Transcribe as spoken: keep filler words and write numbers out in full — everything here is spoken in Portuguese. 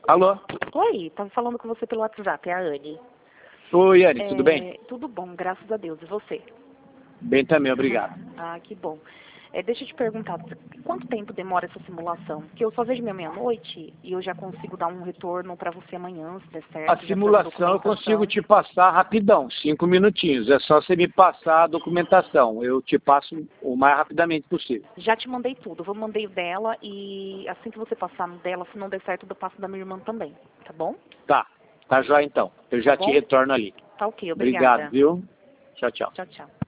Alô? Oi, tava falando com você pelo WhatsApp, é a Anne. Oi, Anne, É, tudo bem? Tudo bom, graças a Deus. E você? Bem também, obrigado. Ah, que bom. É, deixa eu te perguntar, quanto tempo demora essa simulação? Porque eu só vejo minha meia-noite e eu já consigo dar um retorno para você amanhã, se der certo. A simulação eu consigo te passar rapidão, cinco minutinhos. É só você me passar a documentação. Eu te passo o mais rapidamente possível. Já te mandei tudo. Eu mandei o dela e assim que você passar no dela, se não der certo, eu passo da minha irmã também. Tá bom? Tá, tá jóia então. Eu já Tá te bom? retorno ali. Tá ok, obrigada. Obrigado, viu? Tchau, tchau. Tchau, tchau.